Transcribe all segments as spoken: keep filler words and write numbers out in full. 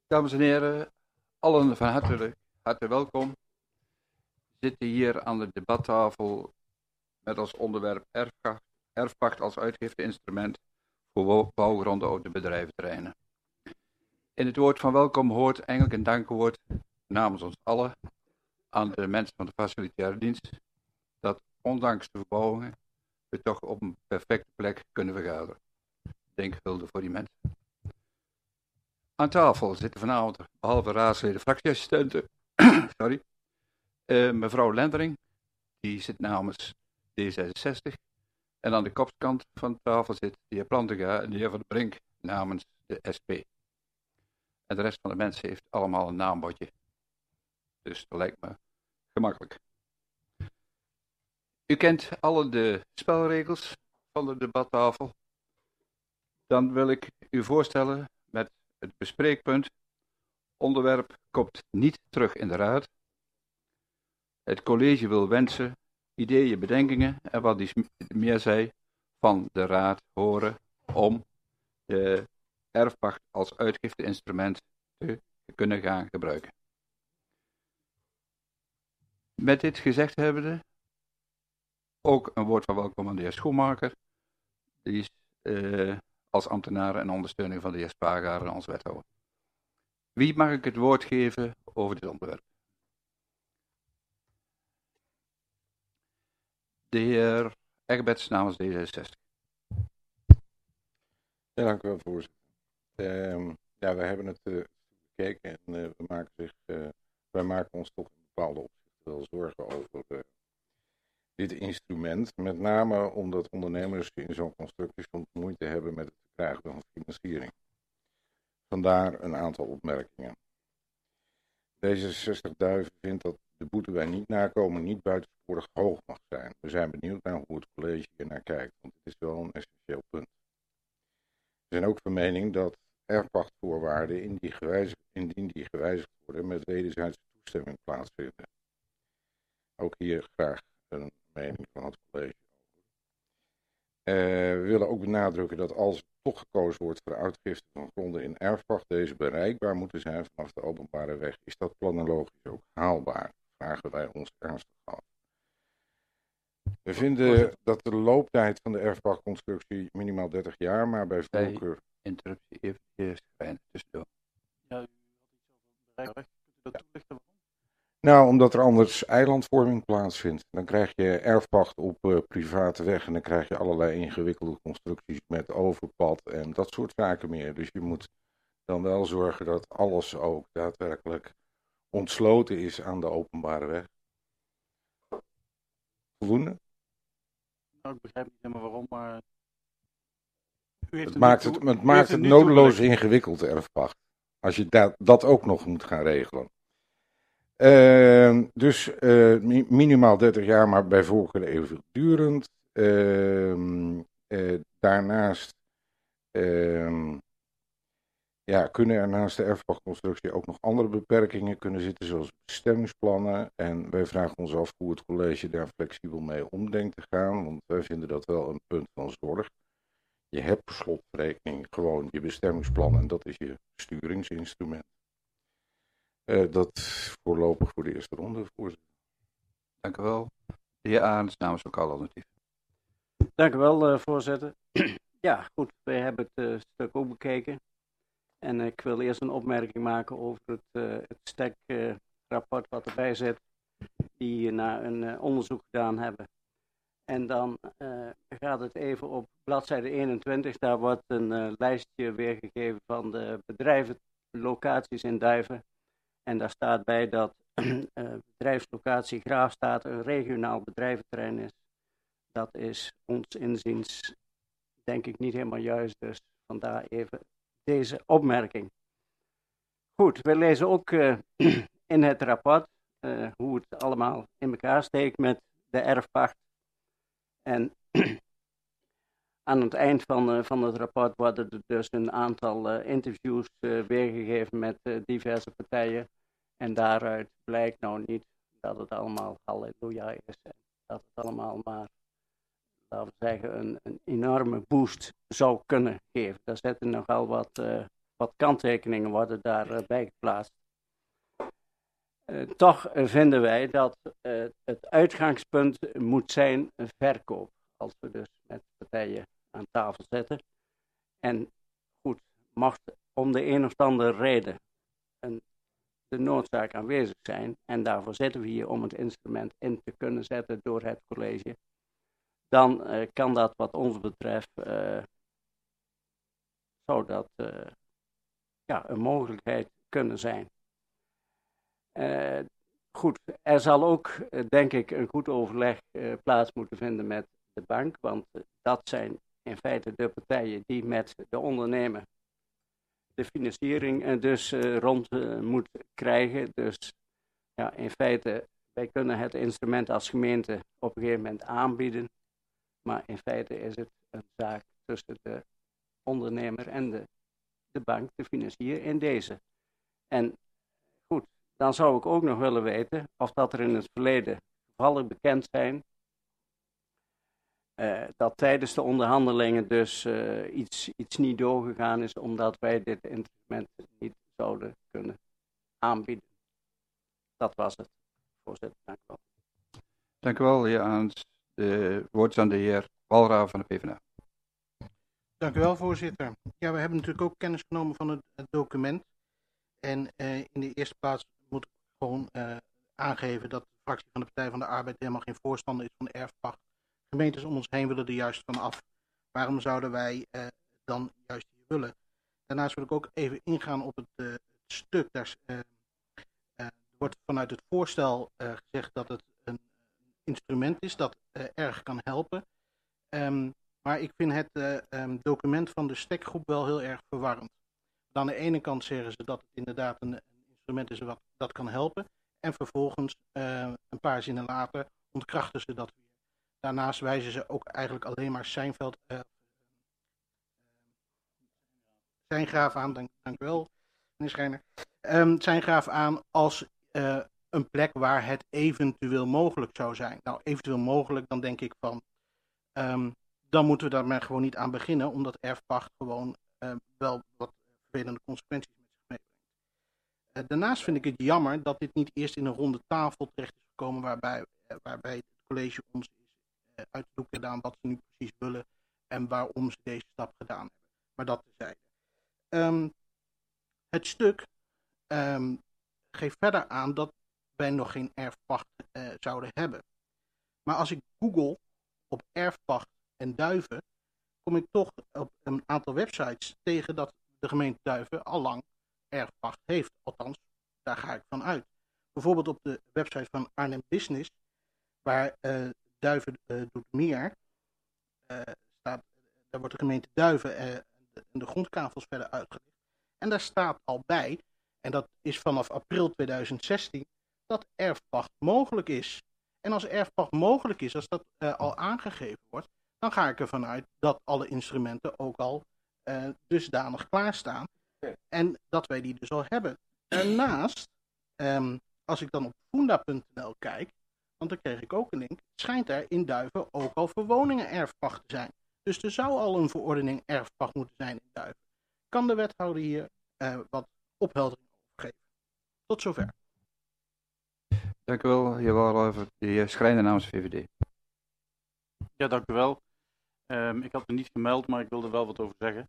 Dames en heren, allen van harte, harte welkom. We zitten hier aan de debattafel met als onderwerp erfpacht, erfpacht als uitgifteinstrument voor bouwgronden op de bedrijventerreinen. In het woord van welkom hoort eigenlijk een dankwoord namens ons allen aan de mensen van de facilitaire dienst, dat ondanks de verbouwingen we toch op een perfecte plek kunnen vergaderen. Denkgulden voor die mensen. Aan tafel zitten vanavond, behalve raadsleden, fractieassistenten, sorry, uh, mevrouw Lendering, die zit namens D zesenzestig. En aan de kopskant van de tafel zit de heer Plantinga en de heer Van der Brink namens de S P. En de rest van de mensen heeft allemaal een naambordje. Dus dat lijkt me gemakkelijk. U kent alle de spelregels van de debattafel. Dan wil ik u voorstellen met het bespreekpunt. Onderwerp komt niet terug in de raad. Het college wil wensen, ideeën, bedenkingen en wat die meer zei van de raad horen om de erfpacht als uitgifteinstrument te kunnen gaan gebruiken. Met dit gezegd hebbende, ook een woord van welkom aan de heer Schoenmaker, die is uh, als ambtenaar en ondersteuning van de heer Spagaar als wethouder. Wie mag ik het woord geven over dit onderwerp? De heer Egberts namens D zesenzestig. Ja, dank u wel, voorzitter. Uh, ja, wij hebben het uh, bekeken en uh, we maken zich, uh, wij maken ons toch in bepaalde opzichten wel zorgen over uh, dit instrument. Met name omdat ondernemers in zo'n constructie soms moeite hebben met het verkrijgen van financiering. Vandaar een aantal opmerkingen. D zesenzestig Duiven vindt dat de boete bij niet nakomen niet buitensporig hoog mag zijn. We zijn benieuwd naar hoe het college hier naar kijkt, want het is wel een essentieel punt. We zijn ook van mening dat erfpachtvoorwaarden indien, gewijzigd, indien die gewijzigd worden met wederzijdse toestemming plaatsvinden. Ook hier graag een mening van het college over. Uh, we willen ook benadrukken dat als er toch gekozen wordt voor de uitgifte van gronden in erfpacht, deze bereikbaar moeten zijn vanaf de openbare weg. Is dat planologisch ook haalbaar? Vragen wij ons ernstig af. We vinden dat de looptijd van de erfpachtconstructie minimaal dertig jaar, maar bij voorkeur... Interruptie even, eerst schijnen tussendoor. Ja, u had iets over bereikbaar. Kunt u dat toelichten waarom? Nou, omdat er anders eilandvorming plaatsvindt. Dan krijg je erfpacht op uh, private weg en dan krijg je allerlei ingewikkelde constructies met overpad en dat soort zaken meer. Dus je moet dan wel zorgen dat alles ook daadwerkelijk ontsloten is aan de openbare weg. Voldoende? Nou, ik begrijp niet helemaal waarom, maar... U heeft Het maakt het, het, maakt het nodeloos ingewikkeld, de erfpacht. Als je dat, dat ook nog moet gaan regelen. Uh, dus uh, minimaal dertig jaar, maar bij voorkeur eeuwigdurend. Uh, uh, daarnaast uh, ja, kunnen er naast de erfpachtconstructie ook nog andere beperkingen kunnen zitten, zoals bestemmingsplannen. En wij vragen ons af hoe het college daar flexibel mee om denkt te gaan, want wij vinden dat wel een punt van zorg. Je hebt per slotverrekening gewoon je bestemmingsplan en dat is je sturingsinstrument. Uh, dat voorlopig voor de eerste ronde, voorzitter. Dank u wel. De heer Arends namens Lokaal Alternatief. Dank u wel, uh, voorzitter. Ja, goed, wij hebben het uh, stuk ook bekeken. En uh, ik wil eerst een opmerking maken over het, uh, het stek uh, rapport wat erbij zit, die naar een uh, onderzoek gedaan hebben. En dan uh, gaat het even op bladzijde eenentwintig, daar wordt een uh, lijstje weergegeven van de bedrijvenlocaties in Duiven. En daar staat bij dat uh, bedrijfslocatie Graafstaat een regionaal bedrijventerrein is. Dat is ons inziens denk ik niet helemaal juist, dus vandaar even deze opmerking. Goed, we lezen ook uh, in het rapport uh, hoe het allemaal in elkaar steekt met de erfpacht. En aan het eind van, uh, van het rapport worden er dus een aantal uh, interviews uh, weergegeven met uh, diverse partijen. En daaruit blijkt nou niet dat het allemaal halleluja is. En dat het allemaal maar, laten we zeggen, een, een enorme boost zou kunnen geven. Daar zitten nogal wat, uh, wat kanttekeningen worden daarbij geplaatst. Uh, toch uh, vinden wij dat uh, het uitgangspunt moet zijn een verkoop. Als we dus met partijen aan tafel zitten. En goed, mag om de een of andere reden een, de noodzaak aanwezig zijn. En daarvoor zitten we hier om het instrument in te kunnen zetten door het college. Dan uh, kan dat wat ons betreft, uh, zou dat uh, ja, een mogelijkheid kunnen zijn. Uh, goed, er zal ook, uh, denk ik, een goed overleg uh, plaats moeten vinden met de bank. Want uh, dat zijn in feite de partijen die met de ondernemer de financiering uh, dus uh, rond uh, moet krijgen. Dus ja, in feite, wij kunnen het instrument als gemeente op een gegeven moment aanbieden. Maar in feite is het een zaak tussen de ondernemer en de, de bank, de financier in deze. En goed, dan zou ik ook nog willen weten of dat er in het verleden gevallen bekend zijn. Uh, dat tijdens de onderhandelingen dus uh, iets, iets niet doorgegaan is, omdat wij dit instrument niet zouden kunnen aanbieden. Dat was het, voorzitter. Dank u wel. Dank u wel, heer Aans. De woord is aan de heer Walraaf van de PvdA. Dank u wel, voorzitter. Ja, we hebben natuurlijk ook kennis genomen van het, het document. En uh, in de eerste plaats moet ik gewoon uh, aangeven dat de fractie van de Partij van de Arbeid helemaal geen voorstander is van erfpacht. Gemeentes om ons heen willen er juist van af. Waarom zouden wij uh, dan juist hier willen? Daarnaast wil ik ook even ingaan op het, uh, het stuk. Daar uh, uh, wordt vanuit het voorstel uh, gezegd dat het een instrument is dat uh, erg kan helpen. Um, maar ik vind het uh, um, document van de stekgroep wel heel erg verwarrend. Aan de ene kant zeggen ze dat het inderdaad een, een instrument is wat dat kan helpen. En vervolgens, uh, een paar zinnen later, ontkrachten ze dat weer. Daarnaast wijzen ze ook eigenlijk alleen maar Seinfeld, uh, Seingraaf aan, dank, dank u wel, meneer Schijner. Um, Seingraaf aan als uh, een plek waar het eventueel mogelijk zou zijn. Nou, eventueel mogelijk, dan denk ik van, um, dan moeten we daar maar gewoon niet aan beginnen, omdat erfpacht gewoon uh, wel wat vervelende consequenties met zich meebrengt. Uh, daarnaast vind ik het jammer dat dit niet eerst in een ronde tafel terecht is gekomen, waarbij, uh, waarbij het college ons is uh, uit de doek gedaan wat ze nu precies willen en waarom ze deze stap gedaan hebben. Maar dat tezijde. Um, het stuk um, geeft verder aan dat wij nog geen erfpacht uh, zouden hebben. Maar als ik google op erfpacht en Duiven, kom ik toch op een aantal websites tegen dat de gemeente Duiven al lang erfpacht heeft. Althans, daar ga ik van uit. Bijvoorbeeld op de website van Arnhem Business, waar uh, Duiven uh, doet meer, uh, staat, daar wordt de gemeente Duiven uh, de, de grondkavels verder uitgelegd. En daar staat al bij, en dat is vanaf april tweeduizend zestien, dat erfpacht mogelijk is. En als erfpacht mogelijk is, als dat uh, al aangegeven wordt, dan ga ik ervan uit dat alle instrumenten ook al uh, dusdanig klaarstaan. En dat wij die dus al hebben. Daarnaast, um, als ik dan op funda punt n l kijk, want dan kreeg ik ook een link, schijnt er in Duiven ook al voor woningen erfpacht te zijn. Dus er zou al een verordening erfpacht moeten zijn in Duiven. Kan de wethouder hier uh, wat opheldering over geven? Tot zover. Dank u wel, heer Walraaf. De heer Schrijner namens de V V D. Ja, dank u wel. Um, ik had het niet gemeld, maar ik wilde er wel wat over zeggen.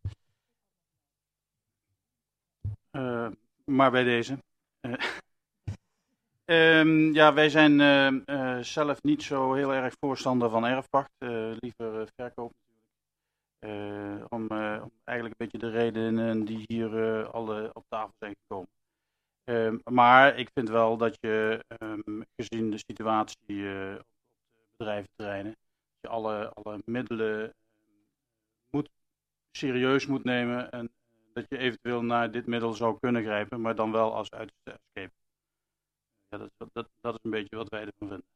Uh, maar bij deze. Uh, um, ja, wij zijn uh, uh, zelf niet zo heel erg voorstander van erfpacht. Uh, liever uh, verkoop natuurlijk. Uh, om, uh, om eigenlijk een beetje de redenen die hier uh, alle op tafel zijn gekomen. Um, maar ik vind wel dat je, um, gezien de situatie uh, op de bedrijventerreinen, dat je alle, alle middelen uh, moet, serieus moet nemen en uh, dat je eventueel naar dit middel zou kunnen grijpen, maar dan wel als uiterste escape. Ja, dat, dat, dat is een beetje wat wij ervan vinden.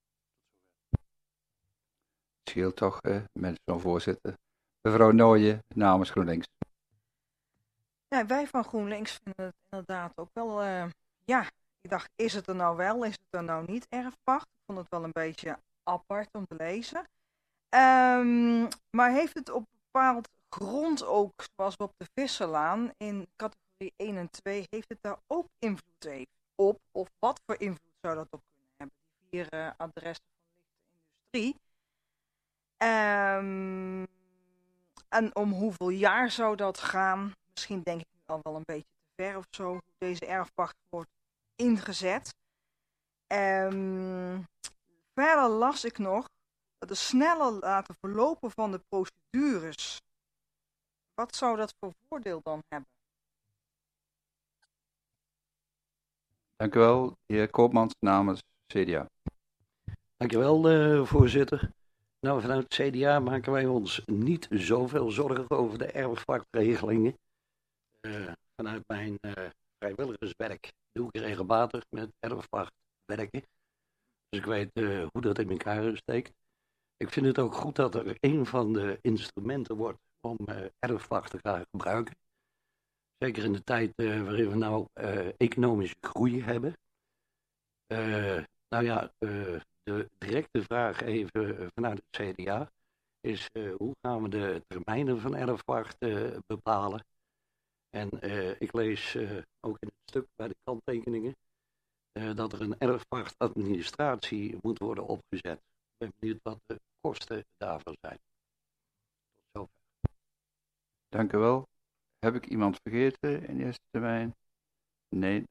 Het scheelt toch uh, met zo'n voorzitter. Mevrouw Nooijen namens GroenLinks. Ja, wij van GroenLinks vinden het inderdaad ook wel, uh, ja, ik dacht, is het er nou wel, is het er nou niet erfpacht? Ik vond het wel een beetje apart om te lezen. Um, maar heeft het op een bepaald grond ook, zoals we op de Visserlaan in categorie één en twee, heeft het daar ook invloed heeft op? Of wat voor invloed zou dat op kunnen hebben? Die vier uh, adressen van lichte industrie. Um, en om hoeveel jaar zou dat gaan? Misschien denk ik nu al wel een beetje te ver of zo, hoe deze erfpacht wordt ingezet. Um, verder las ik nog dat de sneller laten verlopen van de procedures. Wat zou dat voor voordeel dan hebben? Dank u wel, de heer Koopmans namens C D A. Dankjewel, uh, voorzitter. Nou, vanuit het C D A maken wij ons niet zoveel zorgen over de erfpachtregelingen. Uh, vanuit mijn uh, vrijwilligerswerk doe ik regelmatig met erfpacht werken. Dus ik weet uh, hoe dat in elkaar steekt. Ik vind het ook goed dat er een van de instrumenten wordt om uh, erfpacht te gaan gebruiken. Zeker in de tijd uh, waarin we nou uh, economische groei hebben. Uh, nou ja, uh, de directe vraag even vanuit het C D A is uh, hoe gaan we de termijnen van erfpacht uh, bepalen. En uh, ik lees uh, ook in het stuk bij de kanttekeningen uh, dat er een erfpachtadministratie moet worden opgezet. Ik ben benieuwd wat de kosten daarvan zijn. Tot zover. Dank u wel. Heb ik iemand vergeten in eerste termijn? Nee.